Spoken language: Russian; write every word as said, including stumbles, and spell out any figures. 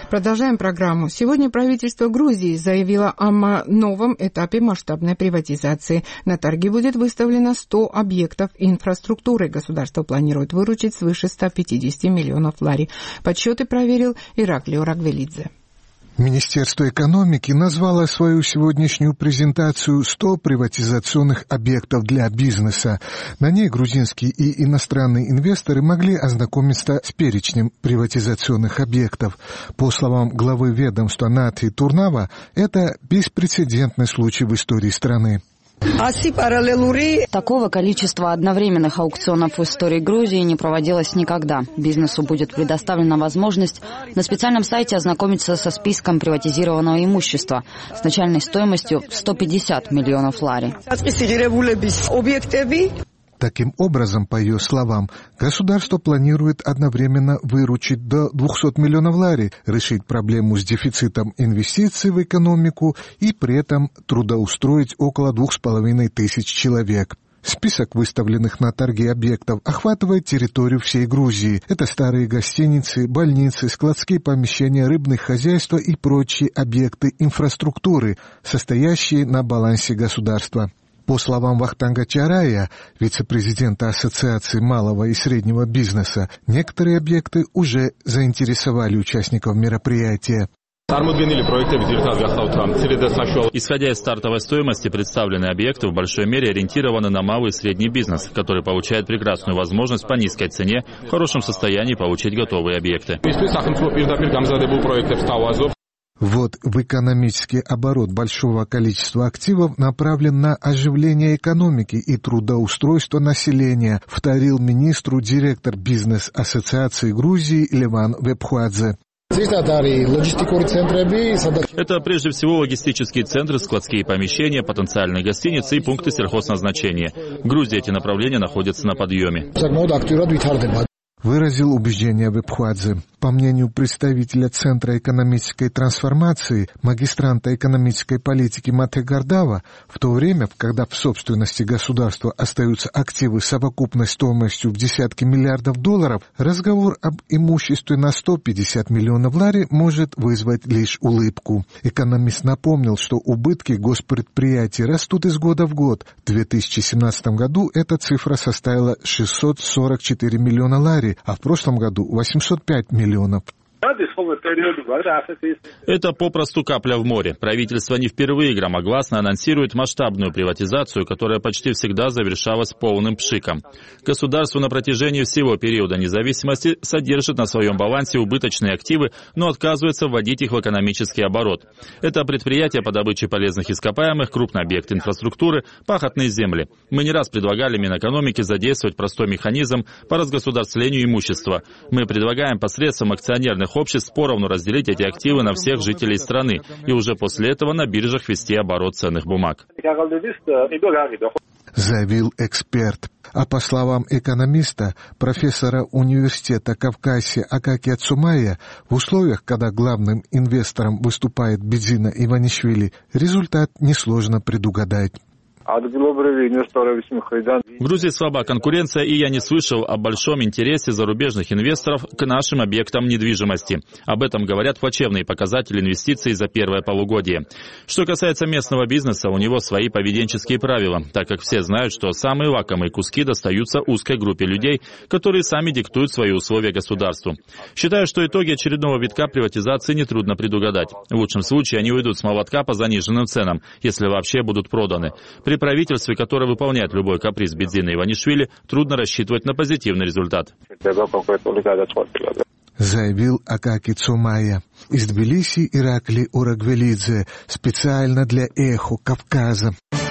Продолжаем программу. Сегодня правительство Грузии заявило о новом этапе масштабной приватизации. На торги будет выставлено сто объектов инфраструктуры. Государство планирует выручить свыше ста пятидесяти миллионов лари. Подсчеты проверил Ираклий Орагвелидзе. Министерство экономики назвало свою сегодняшнюю презентацию сто приватизационных объектов для бизнеса. На ней грузинские и иностранные инвесторы могли ознакомиться с перечнем приватизационных объектов. По словам главы ведомства Нати Турнава, это беспрецедентный случай в истории страны. Такого количества одновременных аукционов в истории Грузии не проводилось никогда. Бизнесу будет предоставлена возможность на специальном сайте ознакомиться со списком приватизированного имущества с начальной стоимостью в сто пятьдесят миллионов лари. Таким образом, по ее словам, государство планирует одновременно выручить до двухсот миллионов лари, решить проблему с дефицитом инвестиций в экономику и при этом трудоустроить около двух с половиной тысяч человек. Список выставленных на торги объектов охватывает территорию всей Грузии. Это старые гостиницы, больницы, складские помещения, рыбные хозяйства и прочие объекты инфраструктуры, состоящие на балансе государства. По словам Вахтанга Чарая, вице-президента Ассоциации малого и среднего бизнеса, некоторые объекты уже заинтересовали участников мероприятия. Исходя из стартовой стоимости, представленные объекты в большой мере ориентированы на малый и средний бизнес, который получает прекрасную возможность по низкой цене в хорошем состоянии получить готовые объекты. Вот в экономический оборот большого количества активов направлен на оживление экономики и трудоустройство населения, вторил министру директор бизнес-ассоциации Грузии Леван Вепхуадзе. Это прежде всего логистические центры, складские помещения, потенциальные гостиницы и пункты сельхозназначения. В Грузии эти направления находятся на подъеме. Выразил убеждение Вепхуадзе. По мнению представителя Центра экономической трансформации, магистранта экономической политики Мате Гардава, в то время, когда в собственности государства остаются активы совокупной стоимостью в десятки миллиардов долларов, разговор об имуществе на сто пятьдесят миллионов лари может вызвать лишь улыбку. Экономист напомнил, что убытки госпредприятий растут из года в год. В две тысячи семнадцатом году эта цифра составила шестьсот сорок четыре миллиона лари, а в прошлом году восемьсот пять миллионов. Это попросту капля в море. Правительство не впервые громогласно анонсирует масштабную приватизацию, которая почти всегда завершалась полным пшиком. Государство на протяжении всего периода независимости содержит на своем балансе убыточные активы, но отказывается вводить их в экономический оборот. Это предприятия по добыче полезных ископаемых, крупный объект инфраструктуры, пахотные земли. Мы не раз предлагали Минэкономике задействовать простой механизм по разгосударствлению имущества. Мы предлагаем посредством акционерных обществ поровну разделить эти активы на всех жителей страны и уже после этого на биржах вести оборот ценных бумаг. Заявил эксперт. А по словам экономиста, профессора университета Кавказия Акакия Цумая, в условиях, когда главным инвестором выступает Бедзина Иванишвили, результат несложно предугадать. В Грузии слаба конкуренция, и я не слышал о большом интересе зарубежных инвесторов к нашим объектам недвижимости. Об этом говорят плачевные показатели инвестиций за первое полугодие. Что касается местного бизнеса, у него свои поведенческие правила, так как все знают, что самые лакомые куски достаются узкой группе людей, которые сами диктуют свои условия государству. Считаю, что итоги очередного витка приватизации нетрудно предугадать. В лучшем случае они уйдут с молотка по заниженным ценам, если вообще будут проданы. При правительстве, которое выполняет любой каприз Бедзина Иванишвили, трудно рассчитывать на позитивный результат. Заявил Акаки Цумая. Из Тбилиси Ираклий Орагвелидзе. Специально для «Эхо Кавказа».